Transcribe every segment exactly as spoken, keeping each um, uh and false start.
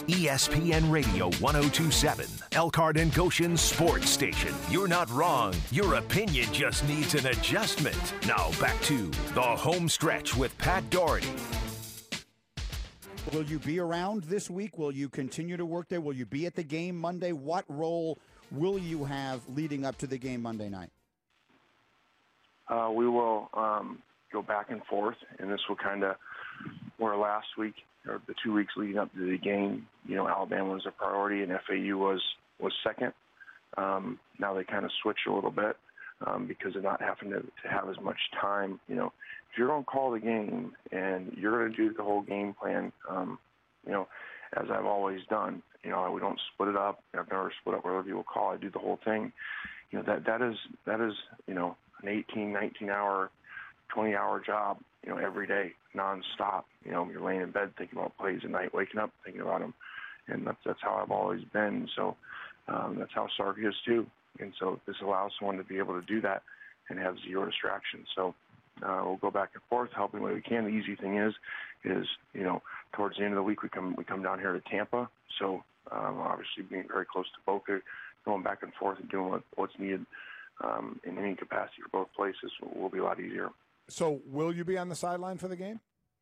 E S P N Radio one oh two point seven, Elkhart and Goshen Sports Station. You're not wrong. Your opinion just needs an adjustment. Now back to the home stretch with Pat Doherty. Will you be around this week? Will you continue to work there? Will you be at the game Monday? What role will you have leading up to the game Monday night? Uh, we will um, go back and forth, and this will kind of, where last week, or the two weeks leading up to the game, you know, Alabama was a priority and F A U was, was second. Um, now they kind of switch a little bit um, because of not having to, to have as much time. You know, if you're going to call the game and you're going to do the whole game plan, um, you know, as I've always done, you know, we don't split it up. I've never split up whatever people call. I do the whole thing. You know, that that is, that is, you know, an eighteen, nineteen-hour, twenty-hour job, you know, every day, nonstop. You know, you're laying in bed thinking about plays at night, waking up thinking about them. And that's, that's how I've always been. So um, that's how Sark is too. And so this allows someone to be able to do that and have zero distractions. So uh, we'll go back and forth, helping what we can. The easy thing is, is, you know, towards the end of the week, we come we come down here to Tampa. So um, obviously being very close to Boca, going back and forth and doing what, what's needed um, in any capacity for both places will be a lot easier. So will you be on the sideline for the game?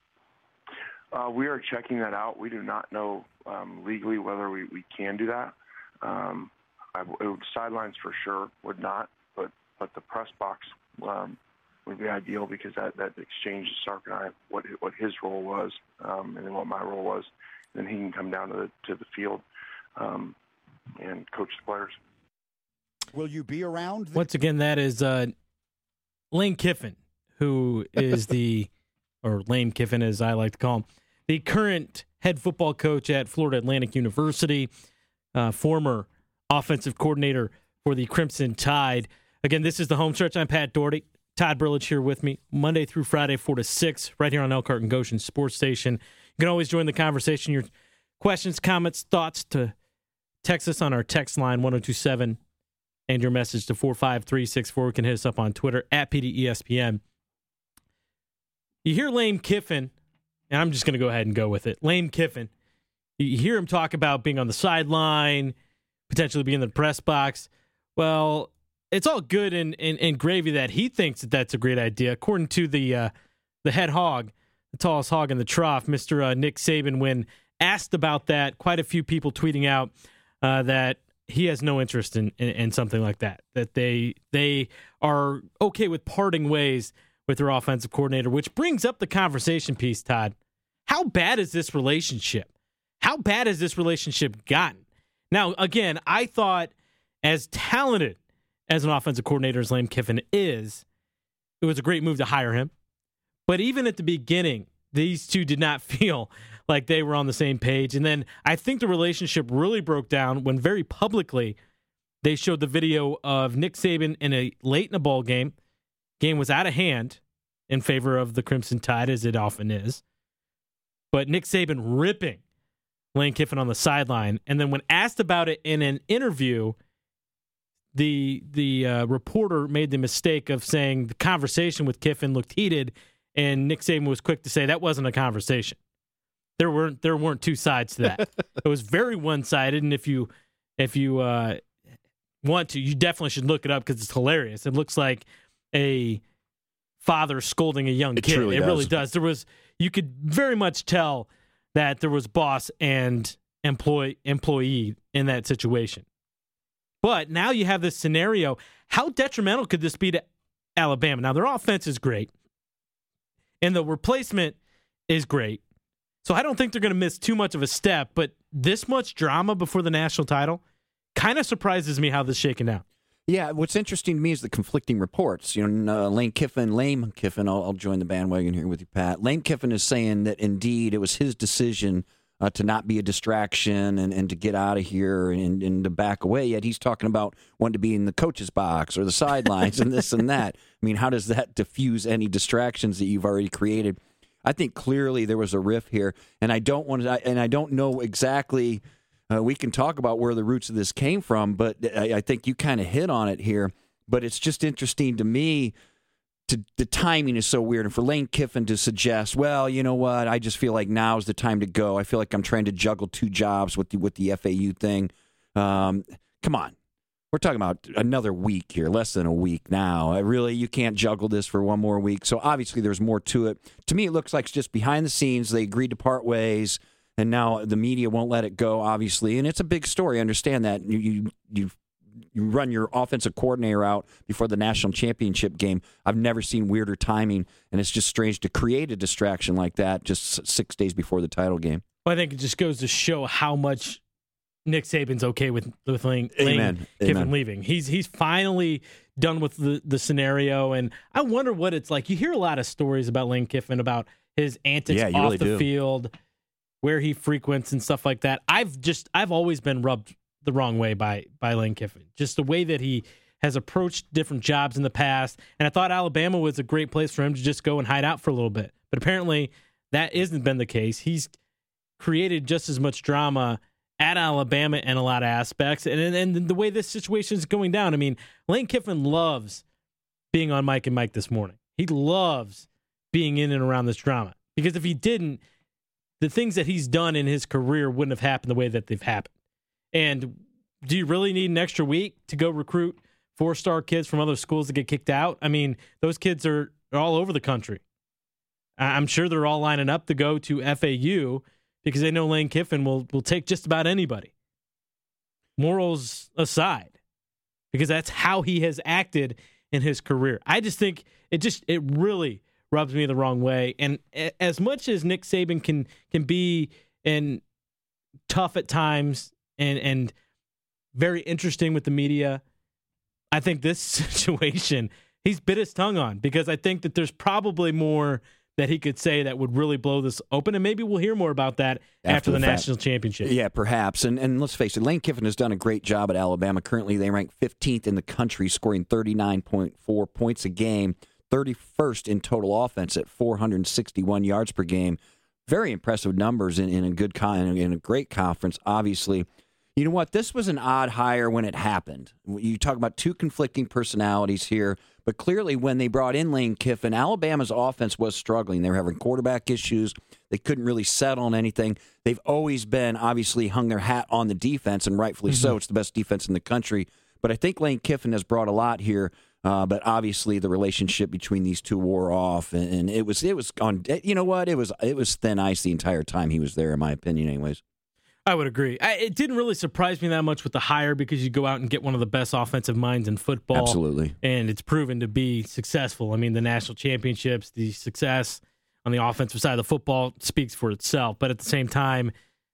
Uh, we are checking that out. We do not know um, legally whether we, we can do that. Um, I, it would, sidelines for sure would not, but, but the press box um, would be ideal because that, that exchanges Sark and I what what his role was um, and then what my role was. And then he can come down to the, to the field um, and coach the players. Will you be around? The- Once again, that is uh, Lane Kiffin, who is the, or Lane Kiffin as I like to call him, the current head football coach at Florida Atlantic University, uh, former offensive coordinator for the Crimson Tide. Again, this is the home stretch. I'm Pat Doherty. Todd Burlage here with me, Monday through Friday, four to six, right here on Elkhart and Goshen Sports Station. You can always join the conversation. Your questions, comments, thoughts to text us on our text line, one oh two seven, and your message to four five three six four. You can hit us up on Twitter, at P D E S P N. You hear Lane Kiffin, and I'm just going to go ahead and go with it. Lane Kiffin, you hear him talk about being on the sideline, potentially being in the press box. Well, it's all good and, and, and gravy that he thinks that that's a great idea. According to the uh, the head hog, the tallest hog in the trough, Mister Uh, Nick Saban, when asked about that, quite a few people tweeting out uh, that he has no interest in, in, in something like that, that they they are okay with parting ways with their offensive coordinator, which brings up the conversation piece, Todd. How bad is this relationship? How bad has this relationship gotten? Now, again, I thought as talented as an offensive coordinator as Lane Kiffin is, it was a great move to hire him. But even at the beginning, these two did not feel like they were on the same page. And then I think the relationship really broke down when very publicly they showed the video of Nick Saban in a late in a ball game. Game was out of hand in favor of the Crimson Tide, as it often is. But Nick Saban ripping Lane Kiffin on the sideline. And then when asked about it in an interview, the the uh, reporter made the mistake of saying the conversation with Kiffin looked heated, and Nick Saban was quick to say that wasn't a conversation. There weren't there weren't two sides to that. It was very one-sided, and if you if you uh, want to, you definitely should look it up because it's hilarious. It looks like a father scolding a young It kid. truly it does. really does. There was you could very much tell that there was boss and employee employee in that situation. But now you have this scenario. How detrimental could this be to Alabama? Now, their offense is great, and the replacement is great. So I don't think they're going to miss too much of a step, but this much drama before the national title kind of surprises me how this is shaking out. Yeah, what's interesting to me is the conflicting reports. You know, uh, Lane Kiffin, Lane Kiffin, I'll, I'll join the bandwagon here with you, Pat. Lane Kiffin is saying that indeed it was his decision uh, to not be a distraction and, and to get out of here and, and to back away. Yet he's talking about wanting to be in the coach's box or the sidelines and this and that. I mean, how does that diffuse any distractions that you've already created? I think clearly there was a riff here, and I don't want to, and I don't know exactly. Uh, we can talk about where the roots of this came from, but I, I think you kind of hit on it here. But it's just interesting to me to, the timing is so weird. And for Lane Kiffin to suggest, well, you know what, I just feel like now is the time to go. I feel like I'm trying to juggle two jobs with the with the F A U thing. Um, come on. We're talking about another week here, less than a week now. I really, you can't juggle this for one more week. So obviously there's more to it. To me, it looks like it's just behind the scenes. They agreed to part ways, and now the media won't let it go, obviously. And it's a big story. I understand that. You, you, you You run your offensive coordinator out before the national championship game. I've never seen weirder timing, and it's just strange to create a distraction like that just six days before the title game. Well, I think it just goes to show how much Nick Saban's okay with with Lane, Lane Kiffin Amen. leaving. He's he's finally done with the, the scenario, and I wonder what it's like. You hear a lot of stories about Lane Kiffin, about his antics Yeah, you off really the do. field, where he frequents and stuff like that. I've just I've always been rubbed the wrong way by by Lane Kiffin. Just the way that he has approached different jobs in the past. And I thought Alabama was a great place for him to just go and hide out for a little bit. But apparently that hasn't been the case. He's created just as much drama at Alabama in a lot of aspects. And, and, and the way this situation is going down, I mean, Lane Kiffin loves being on Mike and Mike this morning. He loves being in and around this drama. Because if he didn't, the things that he's done in his career wouldn't have happened the way that they've happened. And do you really need an extra week to go recruit four-star kids from other schools to get kicked out? I mean, those kids are all over the country. I'm sure they're all lining up to go to F A U because they know Lane Kiffin will, will take just about anybody. Morals aside, because that's how he has acted in his career. I just think it just it really rubs me the wrong way. And as much as Nick Saban can can be and tough at times and and very interesting with the media, I think this situation he's bit his tongue on, because I think that there's probably more that he could say that would really blow this open, and maybe we'll hear more about that after, after the, the national championship. Yeah, perhaps. And and let's face it, Lane Kiffin has done a great job at Alabama. Currently, they rank fifteenth in the country, scoring thirty-nine point four points a game, thirty-first in total offense at four hundred sixty-one yards per game. Very impressive numbers in, in a good con- in a great conference, obviously. You know what? This was an odd hire when it happened. You talk about two conflicting personalities here, but clearly when they brought in Lane Kiffin, Alabama's offense was struggling. They were having quarterback issues. They couldn't really settle on anything. They've always been, obviously, hung their hat on the defense, and rightfully mm-hmm. so. It's the best defense in the country. But I think Lane Kiffin has brought a lot here. Uh, but obviously, the relationship between these two wore off, and, and it was it was on. You know what? It was it was thin ice the entire time he was there, in my opinion, anyways. I would agree. I, it didn't really surprise me that much with the hire, because you go out and get one of the best offensive minds in football. Absolutely. And it's proven to be successful. I mean, the national championships, the success on the offensive side of the football speaks for itself. But at the same time,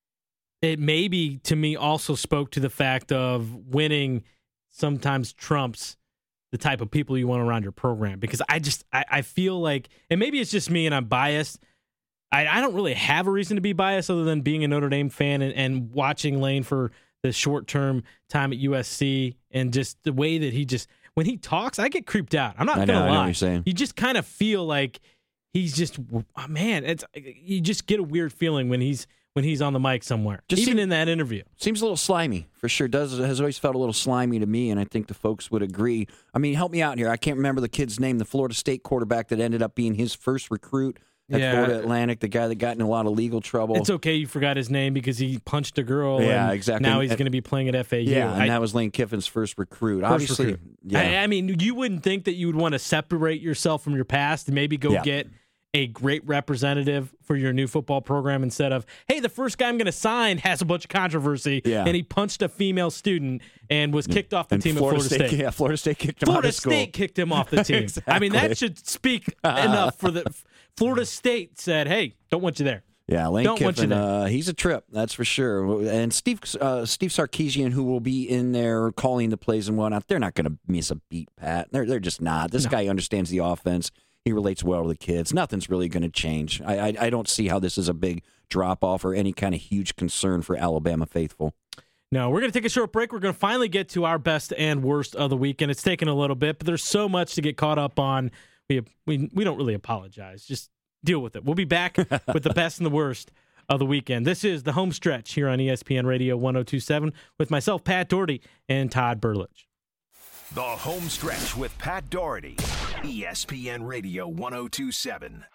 it maybe, to me, also spoke to the fact of winning sometimes trumps the type of people you want around your program. Because I just, I, I feel like, and maybe it's just me and I'm biased, I, I don't really have a reason to be biased other than being a Notre Dame fan and, and watching Lane for the short-term time at U S C, and just the way that he just, when he talks, I get creeped out. I'm not going to lie. I know what you're saying. You just kind of feel like he's just, oh, man, it's you just get a weird feeling when he's when he's on the mic somewhere, just even seem, in that interview. Seems a little slimy, for sure. Does has always felt a little slimy to me, and I think the folks would agree. I mean, help me out here. I can't remember the kid's name, the Florida State quarterback that ended up being his first recruit at yeah. Florida Atlantic, the guy that got in a lot of legal trouble. It's okay you forgot his name because he punched a girl. Yeah, and exactly. Now he's going to be playing at F A U. Yeah, and I, that was Lane Kiffin's first recruit. First Obviously, recruit. yeah. I, I mean, you wouldn't think that you would want to separate yourself from your past and maybe go yeah. get a great representative for your new football program instead of, hey, the first guy I'm going to sign has a bunch of controversy, yeah. and he punched a female student and was kicked off the and team Florida at Florida State. State. Yeah, Florida State kicked him Florida out of school. State kicked him off the team. Exactly. I mean, that should speak enough for the Florida State said, hey, don't want you there. Yeah, Lane Don't Kiffin, uh, he's a trip, that's for sure. And Steve uh, Steve Sarkisian, who will be in there calling the plays and whatnot, they're not going to miss a beat, Pat. They're they're just not. This no. guy understands the offense. He relates well to the kids. Nothing's really going to change. I, I I don't see how this is a big drop-off or any kind of huge concern for Alabama faithful. No, we're going to take a short break. We're going to finally get to our best and worst of the weekend. It's taken a little bit, but there's so much to get caught up on. We we we don't really apologize. Just deal with it. We'll be back with the best and the worst of the weekend. This is the home stretch here on E S P N Radio one oh two point seven with myself, Pat Doherty, and Todd Burlage. The home stretch with Pat Doherty. E S P N Radio one oh two seven.